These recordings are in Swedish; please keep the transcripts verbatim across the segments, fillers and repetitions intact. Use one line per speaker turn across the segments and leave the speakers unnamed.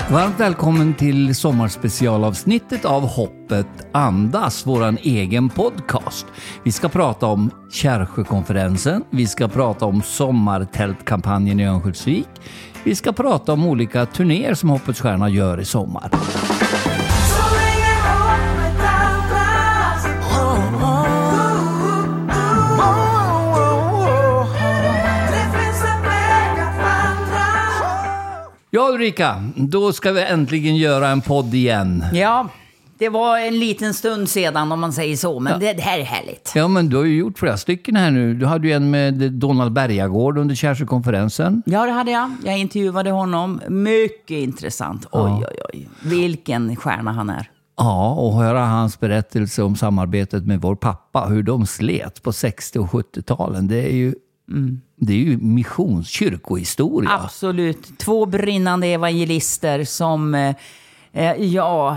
Varmt välkommen till sommarspecialavsnittet av Hoppet Andas, våran egen podcast. Vi ska prata om Kärrsjökonferensen, vi ska prata om sommartältkampanjen i Örnsköldsvik, vi ska prata om olika turnéer som Hoppets Stjärna gör i sommar. Ja, Ulrika, då ska vi äntligen göra en podd igen.
Ja, det var en liten stund sedan om man säger så, men ja. det, det här är härligt.
Ja, men du har ju gjort flera stycken här nu. Du hade ju en med Donald Bergagård under Kärrsjökonferensen.
Ja, det hade jag. Jag intervjuade honom. Mycket intressant. Oj, ja. oj, oj. Vilken stjärna han är.
Ja, och höra hans berättelse om samarbetet med vår pappa, hur de slet på sextio- och sjuttio-talen. Det är ju... Mm. Det är ju missionskyrkohistoria.
Absolut. Två brinnande evangelister som eh, ja,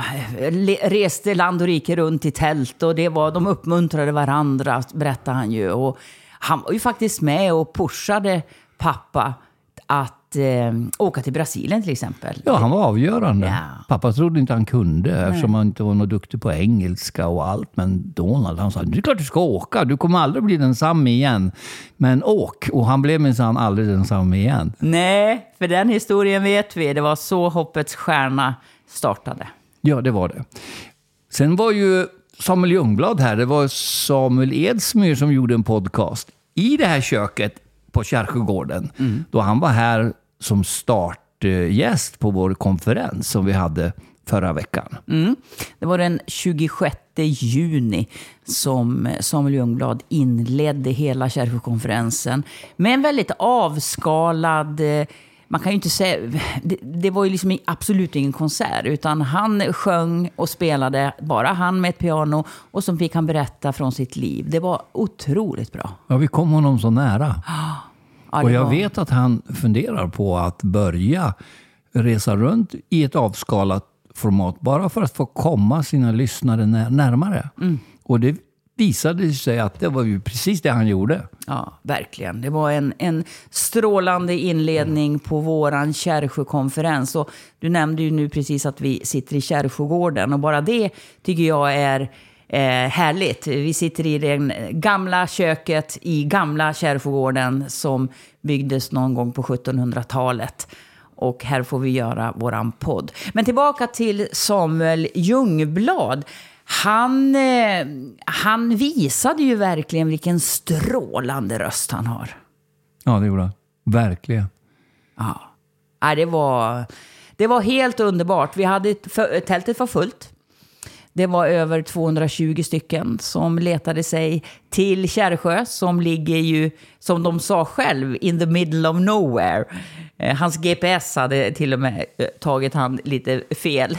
reste land och rike runt i tält. Och det var, de uppmuntrade varandra, berättade han ju. Och han var ju faktiskt med och pushade pappa att eh, åka till Brasilien till exempel.
Ja, han var avgörande.
Ja.
Pappa trodde inte han kunde Nej. eftersom han inte var något duktig på engelska och allt. Men Donald, han sa, det är klart du ska åka. Du kommer aldrig bli densamma igen. Men åk. Och han blev minsann aldrig densamma igen.
Nej, för den historien vet vi. Det var så Hoppets Stjärna startade.
Ja, det var det. Sen var ju Samuel Ljungblad här. Det var Samuel Edsmyr som gjorde en podcast i det här köket på Kärrsjögården. Mm. Då han var här som startgäst på vår konferens som vi hade förra veckan.
Mm. Det var den tjugosjätte juni som Samuel Ljungblad inledde hela Kärrsjökonferensen med en väldigt avskalad... Man kan ju inte säga... Det, det var ju liksom absolut ingen konsert, utan han sjöng och spelade, bara han med ett piano, och så fick han berätta från sitt liv. Det var otroligt bra.
Ja, vi kom honom så nära.
Ja,
och jag
var...
vet att han funderar på att börja resa runt i ett avskalat format, bara för att få komma sina lyssnare närmare. Mm. Och det visade sig att det var ju precis det han gjorde.
Ja, verkligen. Det var en, en strålande inledning på våran Kärrsjökonferens. Och du nämnde ju nu precis att vi sitter i Kärrsjögården. Och bara det tycker jag är eh, härligt. Vi sitter i det gamla köket i gamla Kärrsjögården som byggdes någon gång på sjuttonhundratalet. Och här får vi göra våran podd. Men tillbaka till Samuel Ljungblad. Han, eh, han visade ju verkligen vilken strålande röst han har.
Ja, det gjorde han. Verkligen.
Ja, ja det, var, det var helt underbart. Vi hade, för, tältet var fullt. Det var över tvåhundratjugo stycken som letade sig till Kärrsjö, som ligger ju, som de sa själv, in the middle of nowhere. Eh, hans G P S hade till och med tagit han lite fel.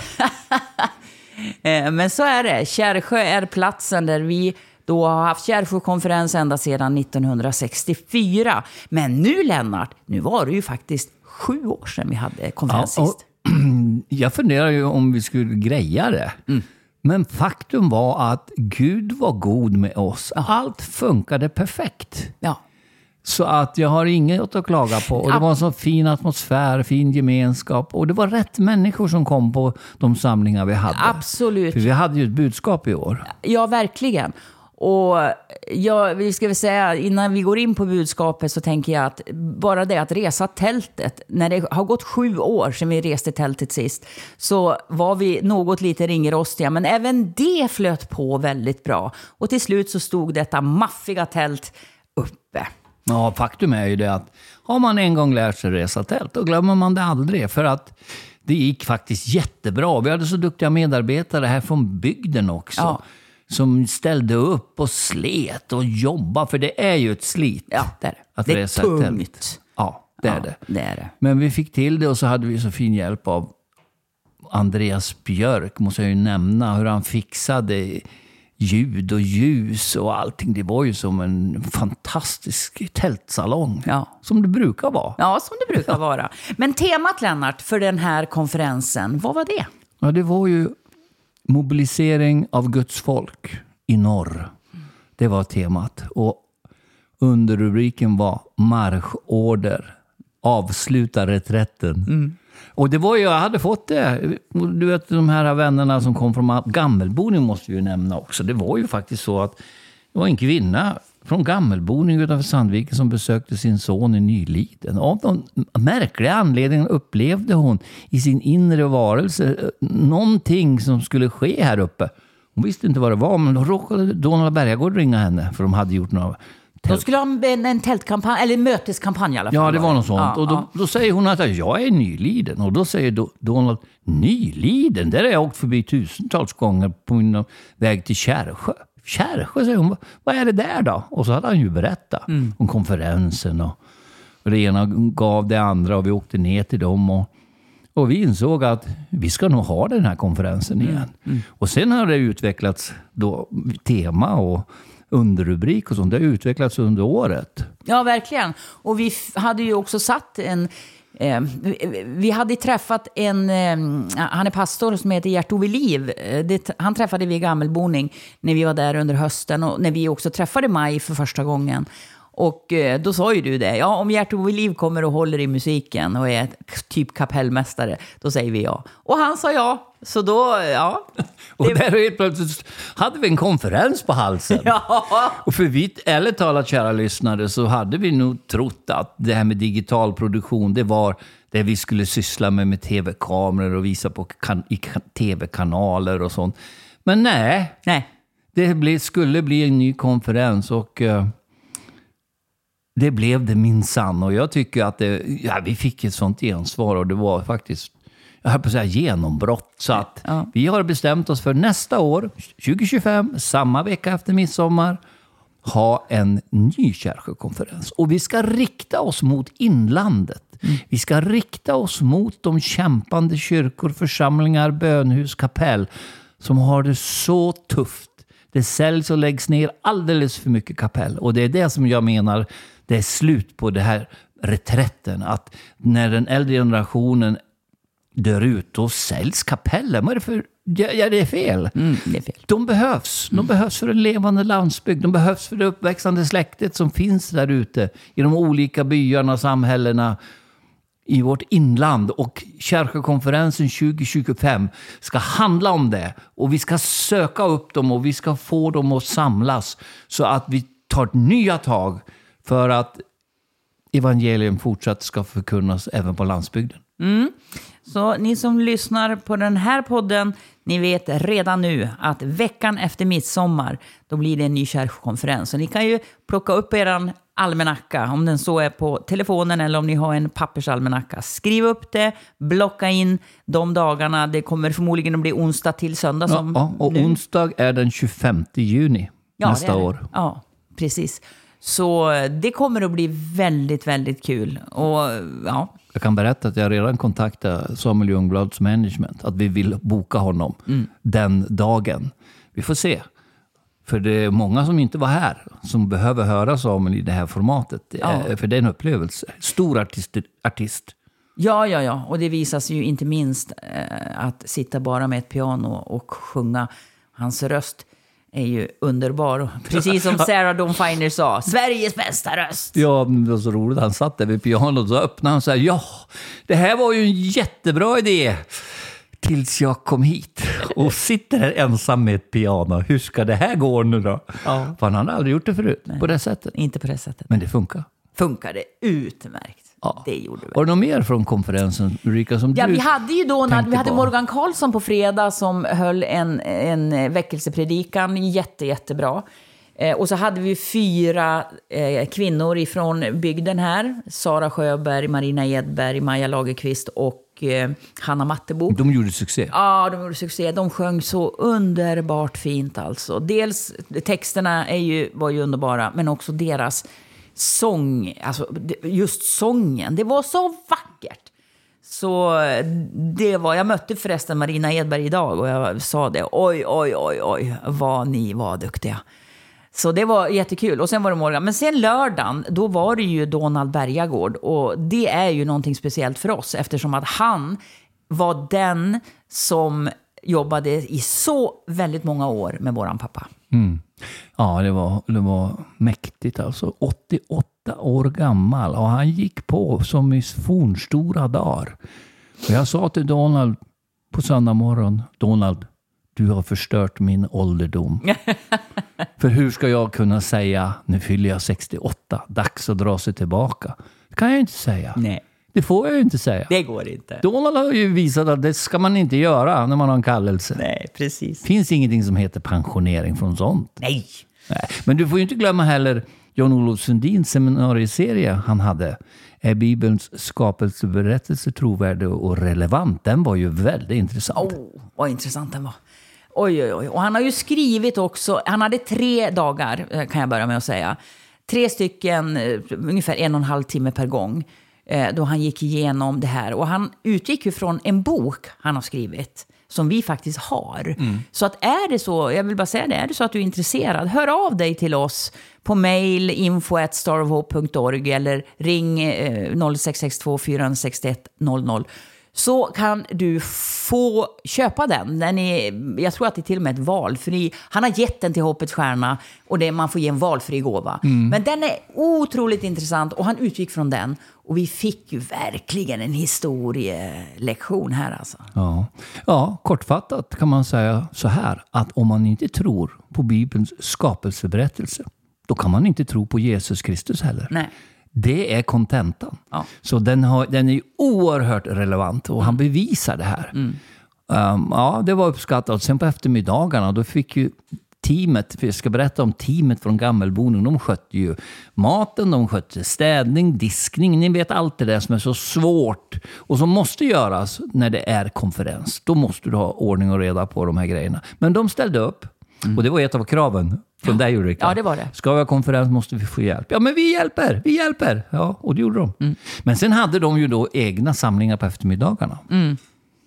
Men så är det. Kärrsjö är platsen där vi då har haft Kärrsjökonferens ända sedan nittonhundrasextiofyra. Men nu, Lennart, nu var det ju faktiskt sju år sedan vi hade konferens
ja,
sist.
Jag funderar ju om vi skulle greja det. Mm. Men faktum var att Gud var god med oss. Allt funkade perfekt.
Ja.
Så att jag har inget att klaga på. Och det var en så fin atmosfär, fin gemenskap. Och det var rätt människor som kom på de samlingar vi hade.
Absolut.
För vi hade ju ett budskap i år.
Ja, verkligen. Och jag, vi ska väl säga, innan vi går in på budskapet så tänker jag att bara det att resa tältet, när det har gått sju år sedan vi reste tältet sist, så var vi något lite ringerostiga, men även det flöt på väldigt bra. Och till slut så stod detta maffiga tält uppe.
Ja, faktum är ju det att har man en gång lärt sig resa tält, då glömmer man det aldrig. För att det gick faktiskt jättebra. Vi hade så duktiga medarbetare här från bygden också. Ja. Som ställde upp och slet och jobbade. För det är ju ett slit.
Ja, det är det.
Att
det är
resa
tungt.
tält. Ja, det är,
ja,
det.
det är det.
Men vi fick till det och så hade vi så fin hjälp av Andreas Björk. Måste jag ju nämna hur han fixade ljud och ljus och allting. Det var ju som en fantastisk tältsalong.
Ja.
Som det brukar vara.
Ja, som det brukar vara. Men temat, Lennart, för den här konferensen, vad var det?
Ja, det var ju mobilisering av Guds folk i norr. Det var temat. Och underrubriken var marschorder. Avsluta reträtten. Mm. Och det var ju, jag hade fått det. Du vet, de här vännerna som kom från Gammelboning måste vi ju nämna också. Det var ju faktiskt så att det var en kvinna från Gammelboning utanför Sandviken som besökte sin son i Nyliden. Av de märkliga anledningar upplevde hon i sin inre varelse någonting som skulle ske här uppe. Hon visste inte vad det var, men då råkade Donald Bergagård ringa henne, för de hade gjort några
tält. De skulle ha en, en tältkampanj, eller en möteskampanj i alla fall.
Ja, det var något sånt.
Ja,
och då,
ja.
då säger hon att jag är Nyliden. Och då säger Do- Donald, Nyliden? Där har jag åkt förbi tusentals gånger på min väg till Kärrsjö. Kärrsjö, säger hon. Vad är det där då? Och så hade han ju berättat mm. om konferensen. Och, och det ena gav det andra och vi åkte ner till dem. Och, och vi insåg att vi ska nog ha den här konferensen igen. Mm. Mm. Och sen har det utvecklats då tema och underrubrik och sånt. Det har utvecklats under året.
Ja, verkligen. Och vi f- hade ju också satt en... Eh, vi hade träffat en... Eh, han är pastor som heter Gert-Ove Liv. Det, han träffade vi i Gammelboning när vi var där under hösten. Och när vi också träffade Maj för första gången. Och eh, då sa ju du det. Ja, om Gert-Ove Liv kommer och håller i musiken och är typ kapellmästare, då säger vi ja. Och han sa ja. Så då, ja.
Och där helt plötsligt hade vi en konferens på halsen.
Ja.
Och för vi, ärligt talat, kära lyssnare, så hade vi nog trott att det här med digital produktion, det var det vi skulle syssla med med tv-kameror och visa på kan, i tv-kanaler och sånt. Men nej,
nej.
det ble, skulle bli en ny konferens och... Uh, det blev det minsann. Och jag tycker att det, ja, vi fick ett sånt gensvar och det var faktiskt, jag höll på att säga, genombrott. Så att
ja.
Vi har bestämt oss för nästa år, tjugo tjugofem, samma vecka efter midsommar, ha en ny Kärrsjökonferens. Och vi ska rikta oss mot inlandet. Mm. Vi ska rikta oss mot de kämpande kyrkor, församlingar, bönhus, kapell som har det så tufft. Det säljs och läggs ner alldeles för mycket kapell. Och det är det som jag menar, det är slut på det här reträtten. Att när den äldre generationen dör ut, då säljs kapellen. Vad är det för... Ja, det är fel.
Mm, det är fel.
De behövs. De mm. behövs för en levande landsbygd. De behövs för det uppväxande släktet som finns där ute. I de olika byarna och samhällena i vårt inland. Och Kärrsjökonferensen tjugo tjugofem ska handla om det. Och vi ska söka upp dem och vi ska få dem att samlas. Så att vi tar nya tag för att evangelium fortsatt ska förkunnas även på landsbygden.
Mm. Så ni som lyssnar på den här podden, ni vet redan nu att veckan efter midsommar, då blir det en ny Kärrsjökonferens. Så ni kan ju plocka upp er almanacka, om den så är på telefonen eller om ni har en pappersalmanacka. Skriv upp det, blocka in de dagarna. Det kommer förmodligen att bli onsdag till söndag. Som
ja, och nu. Onsdag är den tjugofemte juni ja, nästa
det det.
år.
Ja, precis. Så det kommer att bli väldigt, väldigt kul. Och ja...
Jag kan berätta att jag redan kontaktade Samuel Ljungblads management. Att vi vill boka honom mm. den dagen. Vi får se. För det är många som inte var här. Som behöver höra Samuel i det här formatet. Ja. För det är en upplevelse. Stor artist. artist.
Ja, ja, ja. Och det visas ju inte minst eh, att sitta bara med ett piano och sjunga. Hans röst är ju underbar. Precis som Sarah Dawn Finer sa. Sveriges bästa röst.
Ja, det var så roligt. Han satt där vid pianot och så öppnade han och sa, ja, det här var ju en jättebra idé. Tills jag kom hit och sitter här ensam med ett piano. Hur ska det här gå nu då? Ja. För han hade aldrig gjort det förut. Nej, på det sättet.
Inte på det sättet.
Men det funkar.
Funkar det utmärkt. Ja. Det gjorde vi.
Var det något mer från konferensen, Ulrika, som
ja,
du
vi hade ju då när, vi hade
på?
Morgan Karlsson på fredag som höll en, en väckelsepredikan. Jätte, jättebra. Eh, och så hade vi fyra eh, kvinnor ifrån bygden här. Sara Sjöberg, Marina Edberg, Maja Lagerqvist och eh, Hanna Mattebo.
De gjorde succé.
Ja, de gjorde succé. De sjöng så underbart fint alltså. Dels texterna är ju, var ju underbara, men också deras sång, alltså just sången, det var så vackert. Så det var, jag mötte förresten Marina Edberg idag och jag sa det, oj, oj, oj, oj, vad ni var duktiga. Så det var jättekul. Och sen var det Morgan. Men sen lördagen, då var det ju Donald Bergagård. Och det är ju någonting speciellt för oss eftersom att han var den som jobbade i så väldigt många år med våran pappa.
Mm. Ja, det var, det var mäktigt alltså. åttioåtta år gammal och han gick på som i fornstora dagar. Och jag sa till Donald på söndag morgon, Donald, du har förstört min ålderdom. För hur ska jag kunna säga, nu fyller jag sextioåtta, dags att dra sig tillbaka? Det kan jag inte säga.
Nej.
Det får jag ju inte säga.
Det går inte.
Donald har ju visat att det ska man inte göra när man har en kallelse.
Nej, precis.
Det finns ingenting som heter pensionering från sånt.
Nej.
Nej. Men du får ju inte glömma heller Jan-Olof Sundins seminarieserie han hade. Är Bibelns skapelseberättelse trovärdig och relevant? Den var ju väldigt intressant.
Oh, vad intressant den var. Oj, oj, oj. Och han har ju skrivit också, han hade tre dagar kan jag börja med att säga. Tre stycken, ungefär en och en halv timme per gång. Då han gick igenom det här. Och han utgick ju från en bok han har skrivit. Som vi faktiskt har. Mm. Så att är det så, jag vill bara säga det, är det så att du är intresserad, hör av dig till oss på mail info at star of hope punkt org eller ring eh, noll sex sex två fyra sex ett noll noll. Så kan du få köpa den. den är, jag tror att det är till och med ett valfri. Han har gett den till Hoppets stjärna och det, man får ge en valfri gåva. Mm. Men den är otroligt intressant och han utgick från den. Och vi fick ju verkligen en historielektion här alltså.
Ja. ja, kortfattat kan man säga så här. Att om man inte tror på Bibelns skapelseberättelse, då kan man inte tro på Jesus Kristus heller.
Nej.
Det är kontentan.
Ja.
Så den, har, den är ju oerhört relevant och mm. han bevisar det här. Mm. Um, ja, det var uppskattat. Sen på eftermiddagarna då fick ju teamet, för jag ska berätta om teamet från Gammelboning, de skötte ju maten, de skötte städning, diskning, ni vet allt det där som är så svårt och som måste göras när det är konferens. Då måste du ha ordning och reda på de här grejerna. Men de ställde upp mm. och det var ett av kraven från
ja.
dig, Ulrika.
Ja, det var det.
Ska vi ha konferens måste vi få hjälp. Ja, men vi hjälper, vi hjälper. Ja, och det gjorde de. Mm. Men sen hade de ju då egna samlingar på eftermiddagarna. Mm.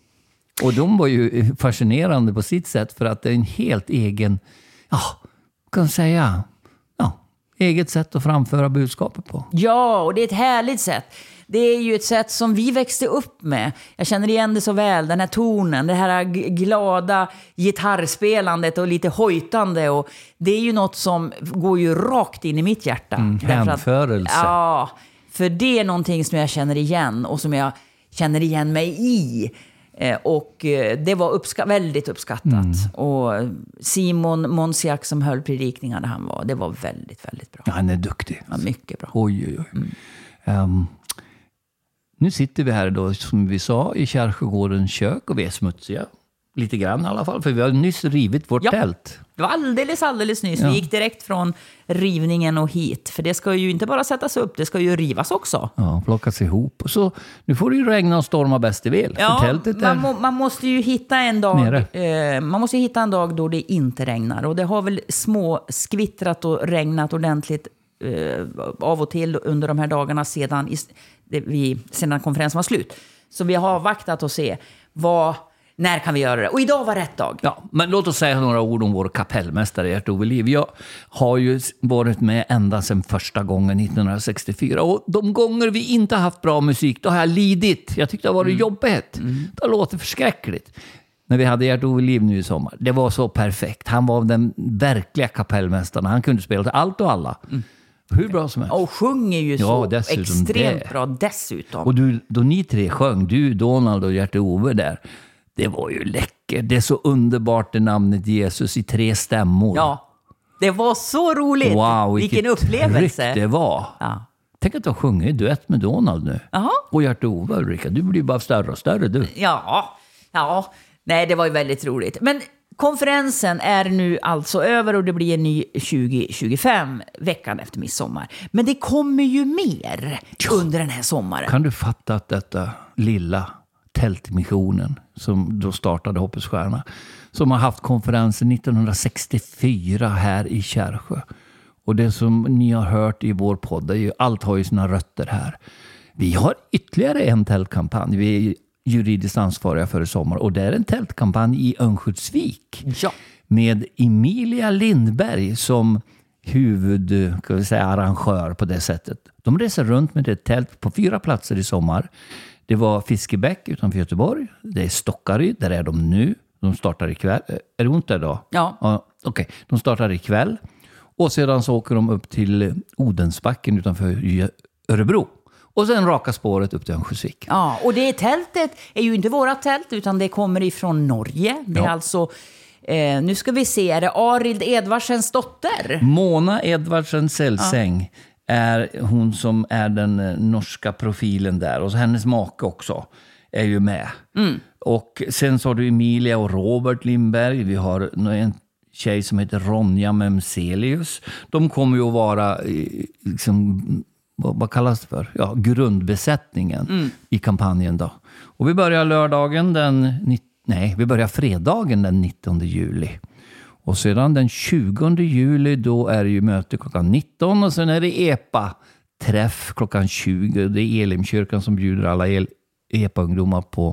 Och de var ju fascinerande på sitt sätt för att det är en helt egen, ja, kan jag säga, ja, eget sätt att framföra budskapet på.
Ja, och det är ett härligt sätt. Det är ju ett sätt som vi växte upp med. Jag känner igen det så väl, den här tonen, det här glada gitarrspelandet och lite hojtande. Och det är ju något som går ju rakt in i mitt hjärta.
Mm, hänförelse.
Att, ja, för det är någonting som jag känner igen och som jag känner igen mig i. Och det var uppska- väldigt uppskattat. Mm. Och Simon Monsiak som höll predikningarna han var, det var väldigt, väldigt bra.
Ja, han är duktig.
Ja, mycket bra.
Oj, oj, oj. Mm. Um, nu sitter vi här då, som vi sa, i Kärrskogårdens kök och vi är smutsiga. Lite grann i alla fall, för vi har nyss rivit vårt
ja.
tält.
Det var alldeles, alldeles nyss.
Ja.
Vi gick direkt från rivningen och hit. För det ska ju inte bara sättas upp, det ska ju rivas också.
Ja, plockas ihop. Så nu får det ju regna och storma bäst det vill.
Ja,
för tältet är
man, må, man måste ju hitta en dag eh, man måste hitta en dag då det inte regnar. Och det har väl små skvittrat och regnat ordentligt eh, av och till under de här dagarna sedan, i, det, vi, sedan konferensen var slut. Så vi har avvaktat och se vad... När kan vi göra det? Och idag var rätt dag.
Ja, men låt oss säga några ord om vår kapellmästare Gert-Ove Liv. Jag har ju varit med ända sedan första gången nittonhundrasextiofyra. Och de gånger vi inte har haft bra musik, då har jag lidit. Jag tyckte det var mm. jobbigt. Mm. Det låter förskräckligt. När vi hade Gert-Ove Liv nu i sommar. Det var så perfekt. Han var den verkliga kapellmästaren. Han kunde spela till allt och alla. Mm. Hur bra som helst.
Och sjunger ju så ja, extremt det. bra dessutom.
Och du, då ni tre sjöng, du, Donald och Gert-Ove där. Det var ju läckert. Det är så underbart det namnet Jesus i tre stämmor.
Ja, det var så roligt.
Wow,
vilken upplevelse.
Det var.
Ja.
Tänk att du har sjungit duett med Donald nu.
Aha.
Och Gert-Ove, Ulrika. Du blir bara större och större du.
Ja, ja. Nej, det var ju väldigt roligt. Men konferensen är nu alltså över och det blir en ny tjugo tjugofem veckan efter midsommar. Men det kommer ju mer ja. under den här sommaren.
Kan du fatta att detta lilla tältmissionen som då startade Hoppets stjärna, som har haft konferensen nittonhundrasextiofyra här i Kärrsjö. Och det som ni har hört i vår podd är ju, allt har ju sina rötter här. Vi har ytterligare en tältkampanj. Vi är juridiskt ansvariga för i sommar och det är en tältkampanj i Örnsköldsvik.
Ja.
Med Emilia Lindberg som huvud, kan vi säga, arrangör på det sättet. De reser runt med ett tält på fyra platser i sommar. Det var Fiskebäck utanför Göteborg. Det är Stockaryd, där är de nu. De startar ikväll. Är det ont där då?
Ja.
ja Okej, okay. De startar ikväll. Och sedan så åker de upp till Odensbacken utanför Örebro. Och sen raka spåret upp till Örnsköldsvik.
Ja, och det tältet är ju inte våra tält utan det kommer ifrån Norge. Det är
Ja.
alltså, eh, nu ska vi se, är det Arild Edvardsens dotter?
Mona Edvardsen Selsäng är hon som är den eh, norska profilen där. Och så hennes make också är ju med.
Mm.
Och sen så har du Emilia och Robert Lindberg. Vi har en tjej som heter Ronja Memselius. De kommer ju att vara eh, liksom, vad, vad kallas det för? Ja, grundbesättningen
Mm.
i kampanjen då. Och vi börjar lördagen den nitt- nej, vi börjar fredagen den nittonde juli. Och sedan den tjugonde juli då är det ju möte klockan nitton och sen är det E P A-träff klockan tjugo. Det är Elimkyrkan som bjuder alla el- E P A-ungdomar på,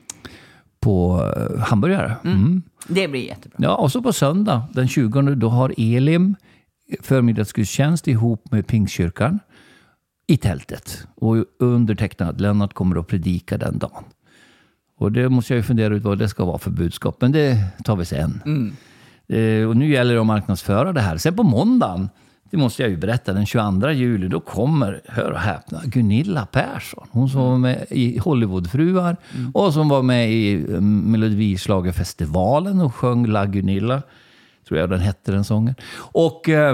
på uh, hamburgare. Mm.
Det blir jättebra.
Ja, och så på söndag den tjugonde då har Elim förmiddagsgudstjänst ihop med Pingstkyrkan i tältet. Och undertecknad Lennart kommer att predika den dagen. Och det måste jag ju fundera ut vad det ska vara för budskap. Men det tar vi sen.
Mm.
Eh, och nu gäller det att marknadsföra det här. Sen på måndagen, det måste jag ju berätta, den tjugoandra juli, då kommer, hör och häpna, Gunilla Persson. Hon som var med i Hollywoodfruar mm. och som var med i Melodislagerfestivalen och sjöng La Gunilla. Tror jag den hette den sången. Och eh,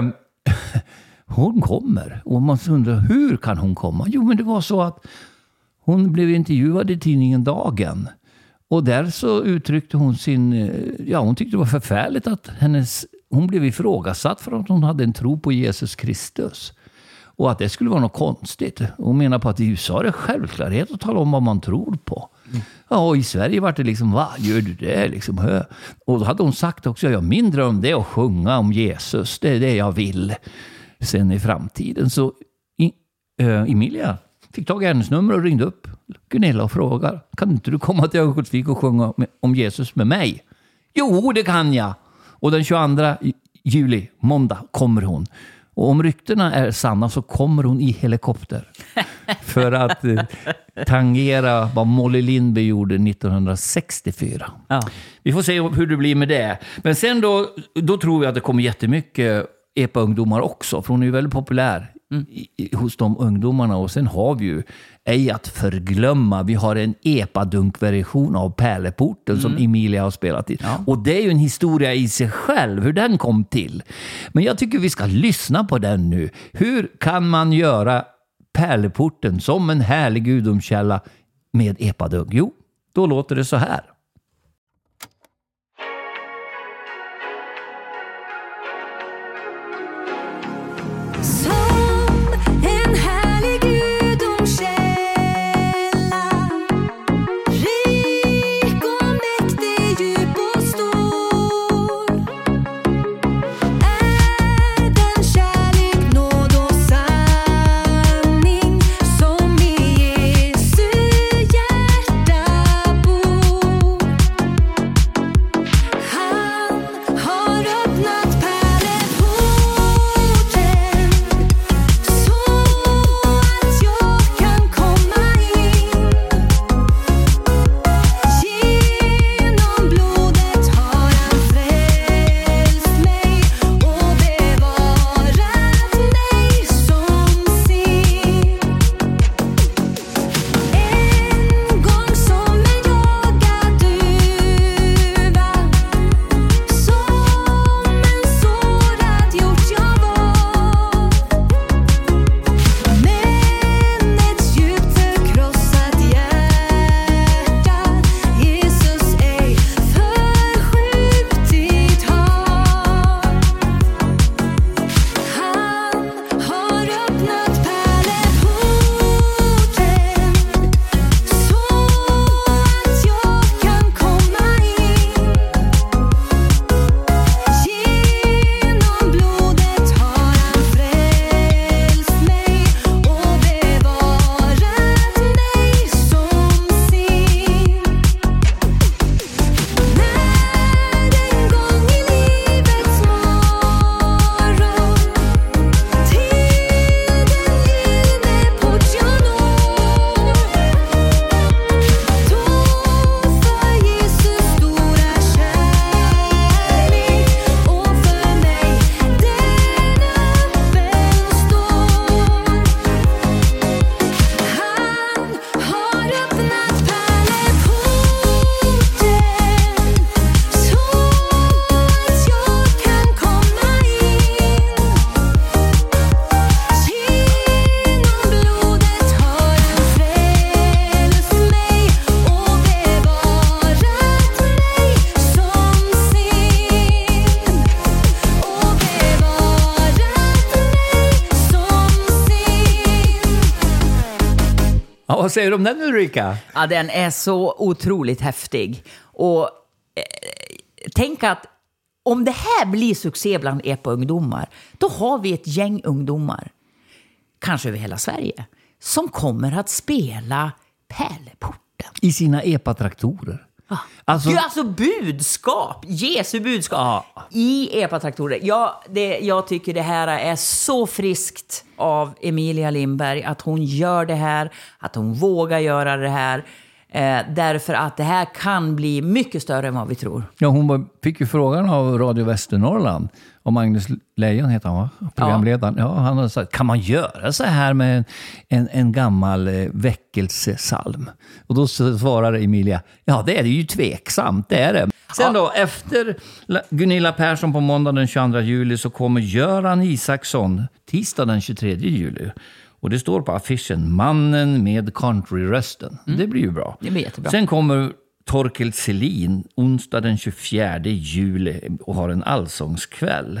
hon kommer. Och man undrar, hur kan hon komma? Jo, men det var så att hon blev intervjuad i tidningen Dagen. Och där så uttryckte hon sin... Ja, hon tyckte det var förfärligt att hennes... Hon blev ifrågasatt för att hon hade en tro på Jesus Kristus. Och att det skulle vara något konstigt. Hon menar på att i U S A är det självklarhet att tala om vad man tror på. Mm. Ja, och i Sverige var det liksom, vad gör du det? Liksom, hö. Och då hade hon sagt också, ja, min dröm det är att sjunga om Jesus. Det är det jag vill sen i framtiden. Så i, äh, Emilia fick tag i hennes nummer och ringde upp Gunilla och frågade, kan inte du komma till Örnsköldsvik och sjunga om Jesus med mig? Jo, det kan jag. Och den tjugoandra juli, måndag, kommer hon. Och om ryktena är sanna så kommer hon i helikopter. För att eh, tangera vad Molly Lindberg gjorde nittonhundrasextiofyra. Ja. Vi får se hur det blir med det. Men sen då, då tror jag att det kommer jättemycket E P A-ungdomar också. För hon är ju väldigt populär mm. i, hos de ungdomarna. Och sen har vi ju, ej att förglömma, vi har en E P A-dunkversion av Pärleporten mm. som Emilia har spelat i. Ja. Och det är ju en historia i sig själv, hur den kom till. Men jag tycker vi ska lyssna på den nu. Hur kan man göra Pärleporten som en härlig gudomskälla med E P A-dunk? Jo, då låter det så här. Ja, vad säger du om den, Ulrika?
Ja, den är så otroligt häftig. Och eh, tänk att om det här blir succé bland epa-ungdomar, då har vi ett gäng ungdomar, kanske över hela Sverige, som kommer att spela Pärleporten.
I sina epatraktorer.
Ah.
Alltså,
Det är alltså budskap, Jesu budskap
Ja.
i epatraktorer. Ja, det, jag tycker det här är så friskt av Emilia Lindberg, att hon gör det här, att hon vågar göra det här. Eh, därför att det här kan bli mycket större än vad vi tror.
ja, hon var, fick ju frågan av Radio Västernorrland, och Magnus Lejon heter han, va? Programledaren. Ja. Ja, han har sagt, kan man göra så här med en, en, en gammal eh, väckelsesalm? Och då svarar Emilia, ja, det är det ju tveksamt, det är det. Sen då, efter Gunilla Persson på måndag den tjugoandra juli, så kommer Göran Isaksson tisdag den tjugotredje juli. Och det står på affischen, mannen med countryrösten. Mm. Det blir ju bra.
Det blir jättebra.
Sen kommer Torkel Selin onsdag den tjugofjärde juli och har en allsångskväll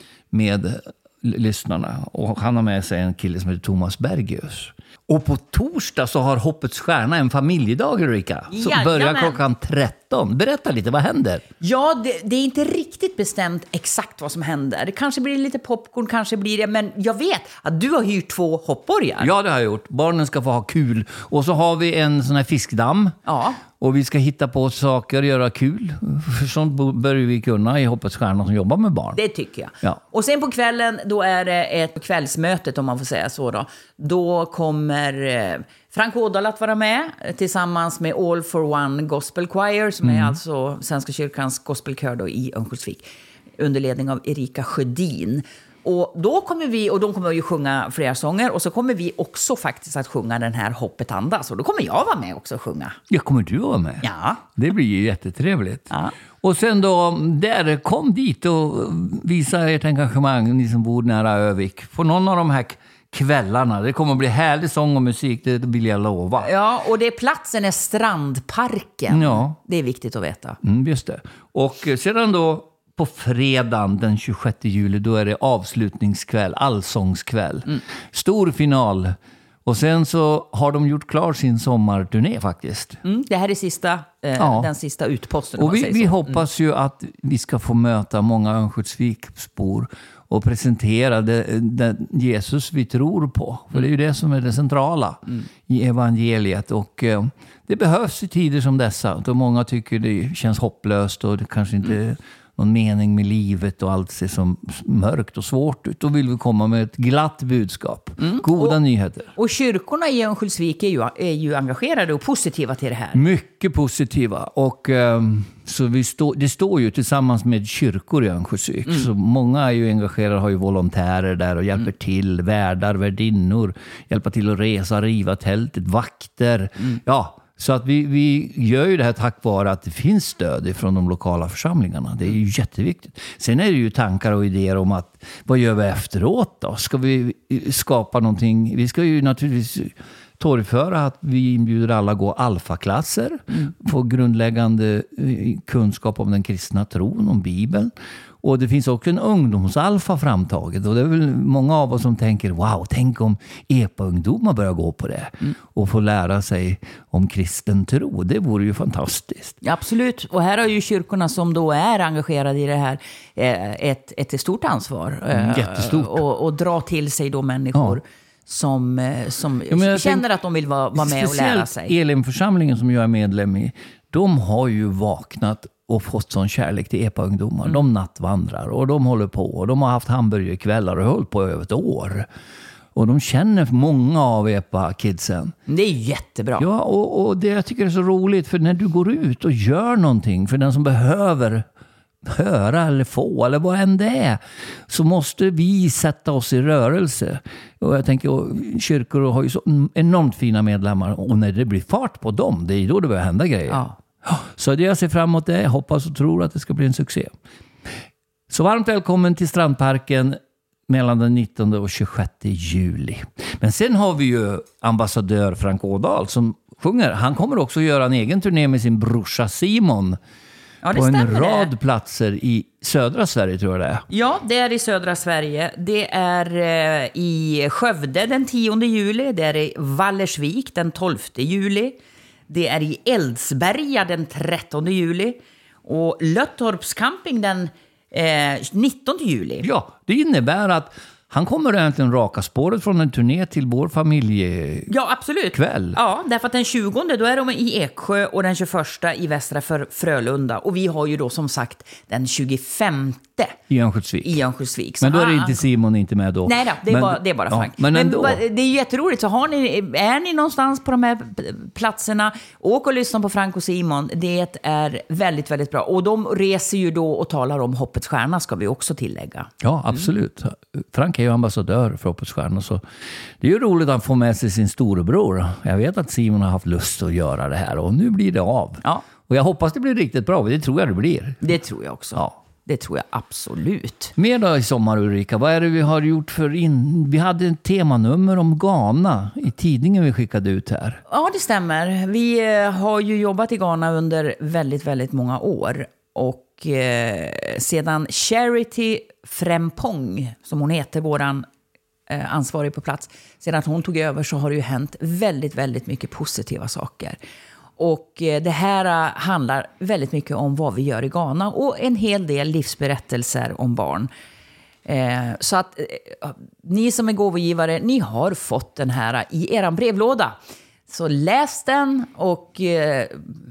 med lyssnarna. Och han har med sig en kille som heter Thomas Bergius. Och på torsdag så har Hoppets Stjärna en familjedag, Ulrika. Som
Jajamän.
börjar klockan tretton. Berätta lite, vad händer?
Ja, det, det är inte riktigt bestämt exakt vad som händer. Det kanske blir lite popcorn, kanske blir det. Men jag vet att du har hyrt två hoppborgar.
Ja, det har jag gjort. Barnen ska få ha kul. Och så har vi en sån här fiskdamm.
Ja.
Och vi ska hitta på saker, göra kul. För sånt börjar vi kunna i Hoppets Stjärna som jobbar med barn.
Det tycker jag.
Ja.
Och sen på kvällen, då är det ett kvällsmötet, om man får säga så då. Då kommer eh, Frank Ådahl att vara med tillsammans med All for One Gospel Choir, som mm. är alltså Svenska kyrkans gospelkör då i Örnsköldsvik, under ledning av Erika Sjödin. Och då kommer vi, och de kommer ju sjunga flera sånger, och så kommer vi också faktiskt att sjunga den här Hoppet andas, och då kommer jag vara med också och sjunga.
Ja, kommer du vara med?
Ja.
Det blir ju jättetrevligt.
Ja.
Och sen då, där, kom dit och visa ert engagemang, ni som bor nära Övik. På någon av de här kvällarna. Det kommer att bli härlig sång och musik, det vill jag lova.
Ja, och det är platsen är Strandparken.
Ja.
Det är viktigt att veta.
Mm, just det. Och sedan då, på fredagen den tjugosjätte juli, då är det avslutningskväll, allsångskväll. Mm. Stor final. Och sen så har de gjort klar sin sommarturné faktiskt.
Mm, det här är sista, eh, ja. den sista utposten.
Och vi, vi hoppas ju att vi ska få möta många Örnsköldsviksbor och presentera det, det Jesus vi tror på. För det är ju det som är det centrala mm. i evangeliet. Och eh, det behövs i tider som dessa. Då många tycker det känns hopplöst och det kanske inte mm. någon mening med livet och allt ser som mörkt och svårt ut. Då vill vi komma med ett glatt budskap. Mm. Goda
och,
nyheter.
Och kyrkorna i Örnsköldsvik är ju, är ju engagerade och positiva till det här.
Mycket positiva. Och um, så vi stå, det står ju tillsammans med kyrkor i Örnsköldsvik. Mm. Så många är ju engagerade, har ju volontärer där och hjälper mm. till. Värdar, värdinnor. Hjälper till att resa, riva tältet, vakter. Mm. Ja. Så att vi, vi gör ju det här tack vare att det finns stöd från de lokala församlingarna. Det är ju jätteviktigt. Sen är det ju tankar och idéer om att vad gör vi efteråt då? Ska vi skapa någonting? Vi ska ju naturligtvis torgföra att vi inbjuder alla att gå alfaklasser. Mm. Få grundläggande kunskap om den kristna tron, om Bibeln. Och det finns också en ungdomsalfa framtaget. Och det är väl många av oss som tänker, wow, tänk om epa-ungdomar börjar gå på det. Mm. Och få lära sig om kristen tro. Det vore ju fantastiskt.
Ja, absolut. Och här har ju kyrkorna som då är engagerade i det här ett, ett stort ansvar.
Mm, jättestort.
Och, och dra till sig då människor. Ja. Som, som ja, känner att de vill vara, vara med och lära sig.
Speciellt Elimförsamlingen som jag är medlem i, de har ju vaknat och fått sån kärlek till epa-ungdomar. Mm. De nattvandrar och de håller på. Och de har haft hamburgerkvällar och hållit på över ett år. Och de känner många av epa-kidsen.
Det är jättebra.
Ja, och, och det jag tycker är så roligt, för när du går ut och gör någonting för den som behöver höra eller få eller vad än det är, så måste vi sätta oss i rörelse. Och jag tänker, och kyrkor har ju så enormt fina medlemmar, och när det blir fart på dem, det är då det börjar hända grejer.
Ja.
Så det jag ser fram emot det, jag hoppas och tror att det ska bli en succé. Så varmt välkommen till Strandparken mellan den nittonde och tjugosjätte juli. Men sen har vi ju ambassadör Frank Ådahl som sjunger. Han kommer också göra en egen turné med sin brorsa Simon.
Ja, det
på en
stämmer
rad
det.
platser i södra Sverige tror jag det är.
Ja, det är i södra Sverige. Det är eh, i Skövde den tionde juli. Det är i Vallersvik den tolfte juli. Det är i Eldsberga den trettonde juli. Och Löttorps camping den eh, nittonde juli.
Ja, det innebär att han kommer egentligen raka spåret från en turné till vår familje.
Ja, absolut.
Kväll.
Ja, därför att den tjugonde då är de i Eksjö och den tjugoförsta i Västra för Frölunda. Och vi har ju då som sagt den tjugofemte
I Örnsköldsvik.
i Örnsköldsvik.
Men då är det
ah,
inte Simon inte med då.
Nej då, det är
men,
bara, det är bara Frank.
Ja, men ändå.
men det är jätteroligt. Så har ni, är ni någonstans på de här platserna, åk och lyssna på Frank och Simon. Det är väldigt, väldigt bra. Och de reser ju då och talar om Hoppets Stjärna, ska vi också tillägga.
Ja, absolut. Frank är ju ambassadör för Hoppets Stjärna. Så det är ju roligt att få med sig sin storebror. Jag vet att Simon har haft lust att göra det här och nu blir det av.
Ja.
Och jag hoppas det blir riktigt bra, det tror jag det blir.
Det tror jag också.
Ja.
Det tror jag absolut.
Mer då i sommar, Ulrika. Vad är det vi har gjort för in... Vi hade en temanummer om Ghana i tidningen vi skickade ut här.
Ja, det stämmer. Vi eh, har ju jobbat i Ghana under väldigt, väldigt många år. Och eh, sedan Charity Frempong, som hon heter, våran eh, ansvarig på plats, sedan hon tog över så har det ju hänt väldigt, väldigt mycket positiva saker. Och eh, det här eh, handlar väldigt mycket om vad vi gör i Ghana och en hel del livsberättelser om barn. Eh, så att eh, ni som är gåvogivare, ni har fått den här i er brevlåda. Så läs den och eh,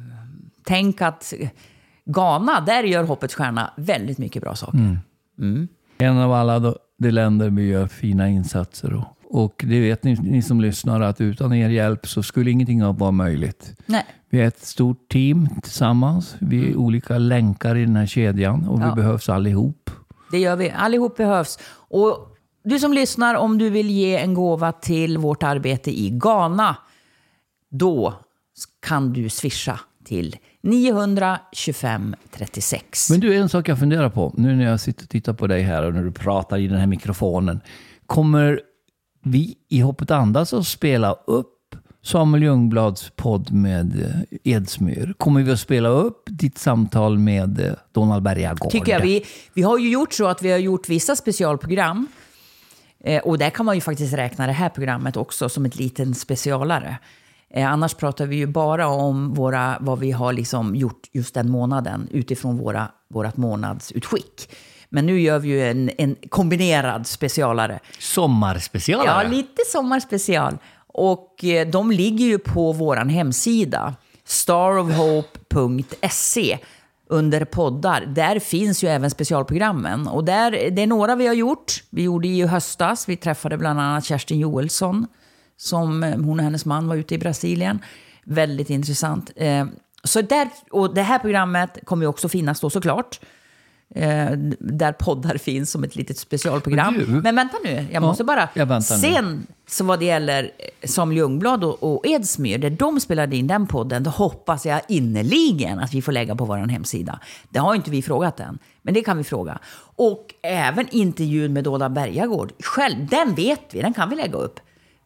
tänk att Ghana, där gör Hoppets Stjärna väldigt mycket bra saker. Mm.
Mm. En av alla de länder vi gör fina insatser. Och, och det vet ni, ni som lyssnar, att utan er hjälp så skulle ingenting vara möjligt.
Nej.
Vi är ett stort team tillsammans. Vi är mm. olika länkar i den här kedjan och vi
ja.
behövs allihop.
Det gör vi. Allihop behövs. Och du som lyssnar, om du vill ge en gåva till vårt arbete i Ghana, då kan du swisha till nio tjugofem trettiosex.
Men du, en sak jag funderar på nu när jag sitter och tittar på dig här och när du pratar i den här mikrofonen. Kommer vi i Hoppet Andas att spela upp Samuel Ljungblads podd med Edsmyr? Kommer vi att spela upp ditt samtal med Donald Bergagård?
Tycker jag. Vi, vi har ju gjort så att vi har gjort vissa specialprogram. Eh, och där kan man ju faktiskt räkna det här programmet också som ett liten specialare. Eh, annars pratar vi ju bara om våra, vad vi har liksom gjort just den månaden utifrån våra, vårat månadsutskick. Men nu gör vi ju en, en kombinerad specialare.
Sommarspecialare?
Ja, lite sommarspecial. Och eh, de ligger ju på våran hemsida star of hope punkt se under poddar. Där finns ju även specialprogrammen. Och där, det är några vi har gjort. Vi gjorde i höstas. Vi träffade bland annat Kerstin Joelsson, som hon och hennes man var ute i Brasilien. Väldigt intressant. Eh, så där, och det här programmet kommer ju också finnas då såklart. Eh, där poddar finns som ett litet specialprogram. Men, Men vänta nu, jag
ja,
måste bara...
Jag
Sen, så vad det gäller Samuel Ljungblad och, och Edsmyr, där de spelade in den podden, då hoppas jag innerligen att vi får lägga på vår hemsida. Det har inte vi frågat än, men det kan vi fråga. Och även intervjun med Donald Bergagård. Själv, den vet vi, den kan vi lägga upp.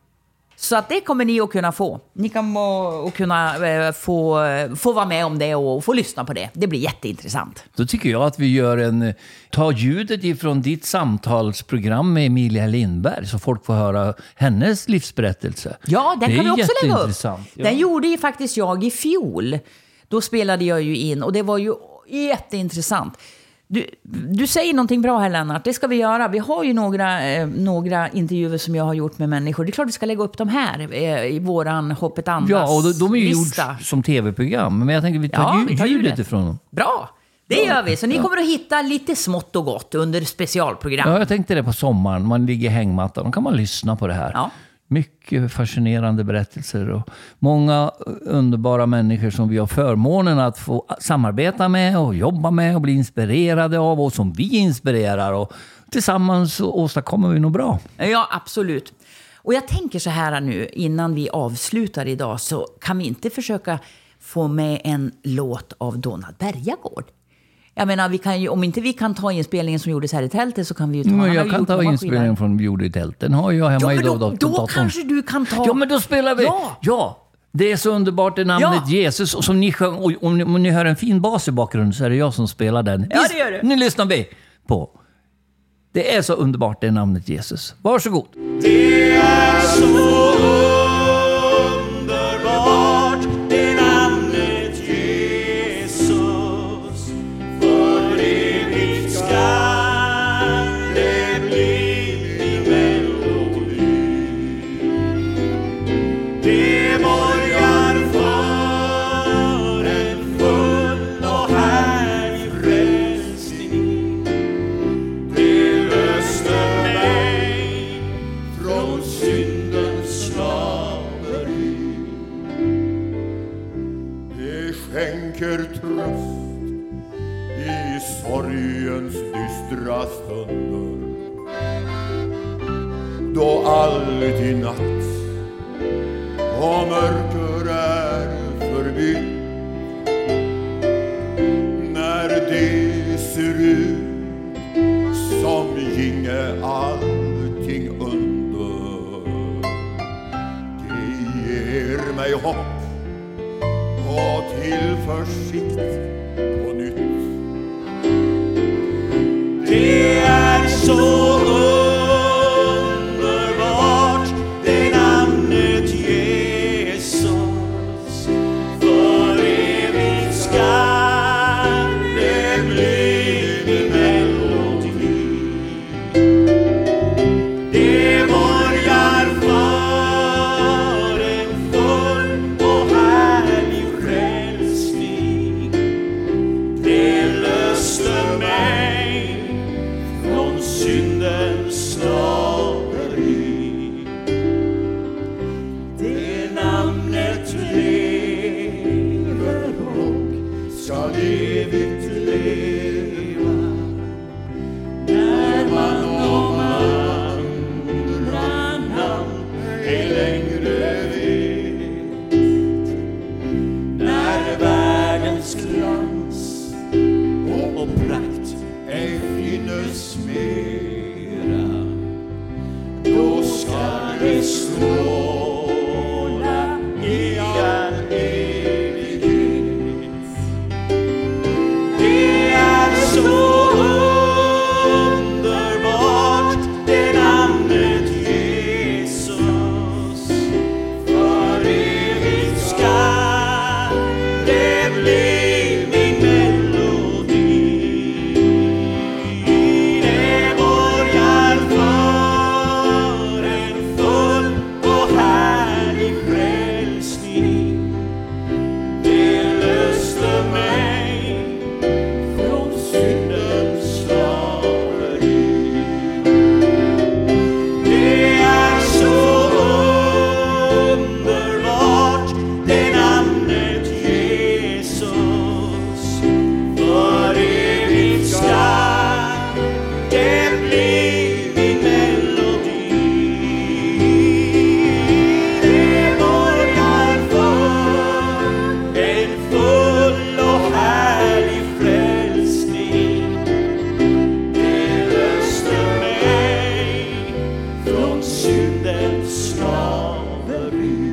Så att det kommer ni att kunna få. Ni kommer att kunna eh, få, få vara med om det och få lyssna på det. Det blir jätteintressant.
Då tycker jag att vi gör en... Ta ljudet ifrån ditt samtalsprogram med Emilia Lindberg så folk får höra hennes livsberättelse.
Ja, den
det
kan vi också lägga upp.
Ja.
Den gjorde ju faktiskt jag i fjol. Då spelade jag ju in och det var ju jätteintressant. Du, du säger någonting bra här, Lennart. Det ska vi göra. Vi har ju några, eh, några intervjuer som jag har gjort med människor. Det är klart vi ska lägga upp dem här eh, i våran Hoppet Andas
Ja, och de, de är ju
lista.
gjort som tv-program. Men jag tänker vi tar,
ja,
ljud,
vi tar
ljudet
ljudet
ifrån dem.
Bra, det gör vi. Så ni kommer att hitta lite smått och gott under specialprogram.
Ja, jag tänkte det på sommaren. Man ligger i hängmattan. Då kan man lyssna på det här.
Ja.
Mycket fascinerande berättelser och många underbara människor som vi har förmånen att få samarbeta med och jobba med och bli inspirerade av och som vi inspirerar, och tillsammans åstadkommer vi nog bra.
Ja, absolut. Och jag tänker så här nu, innan vi avslutar idag, så kan vi inte försöka få med en låt av Donald Bergagård? Jag menar, vi kan ju, om inte vi kan ta inspelningen som gjordes här i tältet så kan vi ju ta...
Men jag kan ta inspelningen från vi gjorde i tältet. Den har jag hemma
ja,
i
men då,
då,
då, då kanske du kan ta...
Ja, men då spelar vi...
Ja,
ja Det är så underbart, det namnet
Ja.
Jesus. Och som ni sjöng, och om, ni, om ni hör en fin bas i bakgrunden så är det jag som spelar den.
Ja, det gör du.
Nu lyssnar vi på. Det är så underbart, det namnet Jesus. Varsågod.
Det är så underbart, det namnet Jesus. För evigt skall det bli min melodi. Det borgar för en full och härlig frälsning. Det löste mig från syndens slaveri. Det skänker tröst i sorgens dystra stunder, då allt i natt och mörker är förbi. När det ser ut som ginge allting under, det ger mig hopp och tillförsikt på nytt. Det är så underbart, det namnet Jesus. För evigt skall det bli min melodi. Det borgar för en full och härlig frälsning. Det löste mig från syndens slaveri. Det namnet lever och ska evigt leva. När man om andra namn ej längre vet, när världens glans och prakt ej finnes mera, då ska det stråla i all evighet. Det är så underbart, det namnet Jesus. För evigt skall det bli min melodi. Det borgar för en full och härlig frälsning. Det löste mig från syndens slaveri. Det är så underbart, det namnet Jesus. För evigt skall det bli min melodi. Det borgar för en full och härlig frälsning. Det löste mig från syndens slaveri.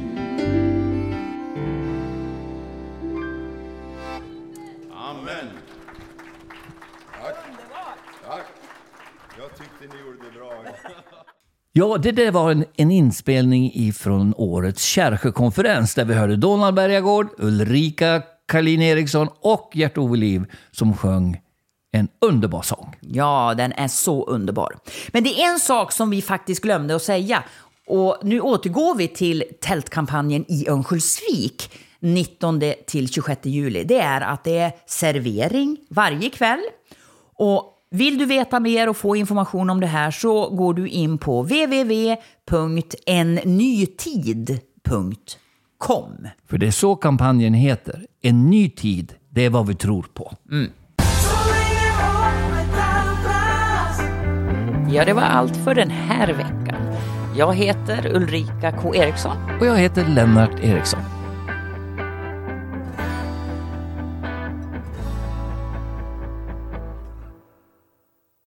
Amen. Tack. Tack. Jag tyckte ni gjorde det bra.
Ja, det där var en, en inspelning ifrån årets Kärrsjökonferens där vi hörde Donald Bergagård, Ulrika Karlin Eriksson och Gert-Ove Liv som sjöng en underbar sång.
Ja, den är så underbar. Men det är en sak som vi faktiskt glömde att säga. Och nu återgår vi till tältkampanjen i Örnsköldsvik nittonde till tjugosjätte juli. Det är att det är servering varje kväll. Och vill du veta mer och få information om det här så går du in på w w w punkt en ny tid punkt com.
För det är så kampanjen heter. En ny tid, det är vad vi tror på.
Ja, det var allt för den här veckan. Jag heter Ulrika K. Eriksson.
Och jag heter Lennart Eriksson.